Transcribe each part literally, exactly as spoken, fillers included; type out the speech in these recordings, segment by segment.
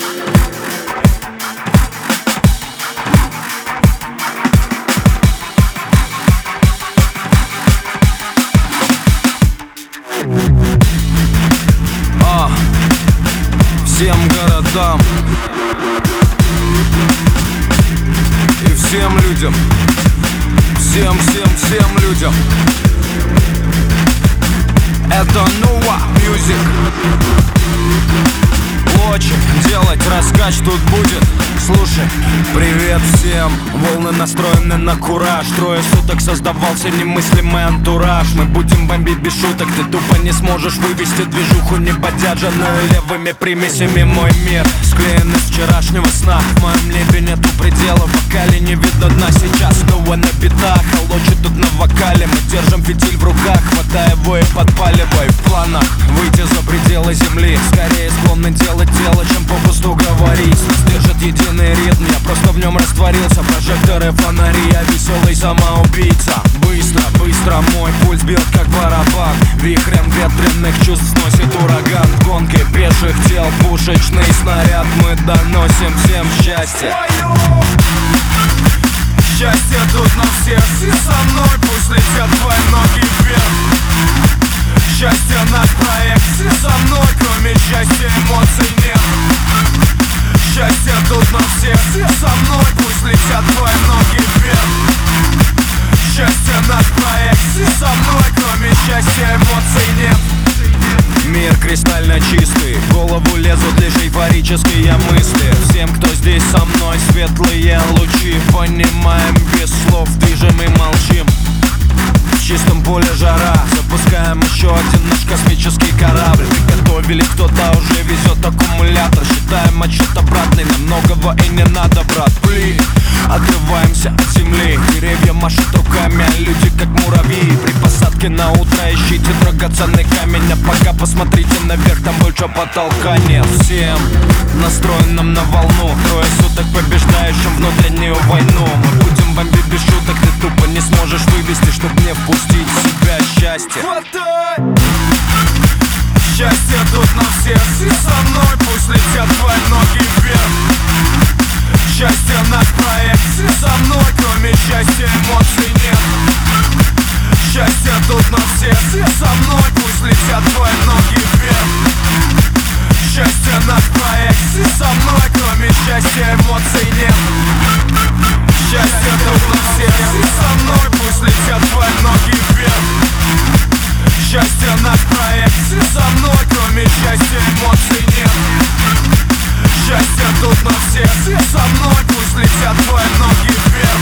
А, всем городам и всем людям, всем, всем, всем людям. Это Nuwa Music. Очень делать раскач тут будет. Слушай, привет всем. Волны настроены на кураж. Трое суток создавался немыслимый антураж. Мы будем бомбить без шуток. Ты тупо не сможешь вывести движуху, не поддержанную левыми примесями. Мой мир склеен из вчерашнего сна. В моем небе нету предела, в вокале не видно дна. Сейчас снова на битах, холочит тут на вокале. Мы держим фитиль в руках, хватай его и подпаливай. В планах выйти за пределы земли. Скорее склонны делать дело, чем попусту говорить. Нас держит единый ритм, я просто в нем растворился. Прожекторы, фонари, я веселый самоубийца. Быстро, быстро мой пульс бьет как барабан. Вихрем ветреных чувств сносит ураган. В гонке пеших тел пушечный снаряд. Мы доносим всем счастье. Счастье тут на всех, и со мной пусть летят твои ноги вверх. Счастье наш проект, и со мной кроме счастья эмоций нет. Счастье тут на всех, и со мной пусть летят твои ноги вверх. Счастье наш проект, и со мной кроме счастья эмоций нет. Мир кристально чистый, в голову лезут лишь эйфорические мысли. Всем, кто здесь со мной, светлые лучи. Понимаем без слов, движем и молчим. В чистом поле жара, запускаем еще один наш космический корабль. Приготовили, кто-то уже везет аккумулятор. Считаем отсчет обратный, нам многого и не надо, брат. Блин, отрываемся от земли. Деревья машут руками, а люди как муравьи. При посадке на утро ищите драгоценный камень. А пока посмотрите наверх, там больше потолка нет. Всем настроенным на волну, трое суток побеждающим внутреннюю войну. Мы будем бомбить без шуток, ты тупо не сможешь вывести, чтоб не впустить в себя счастье. Хватай! Счастье тут на всех, и со мной пусть летят твои ноги вверх. Счастье наш проект, и со мной кроме счастья эмоций нет. Счастье тут на всех, и со мной пусть летят твои ноги вверх. Счастье наш проект, и со мной кроме счастья эмоций нет. Счастье тут на всех, и со мной пусть летят твои ноги вверх. Счастье наш проект, и со мной кроме счастья эмоций нет. Счастье тут на всех, и со мной пусть летят твои ноги вверх.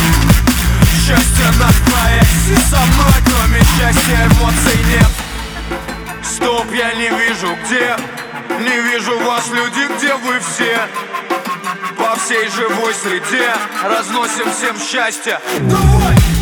Счастье наш проект, и со мной кроме счастья эмоций нет. Стоп, я не вижу где, не вижу вас, люди, где вы все? По всей живой среде разносим всем счастье. Давай!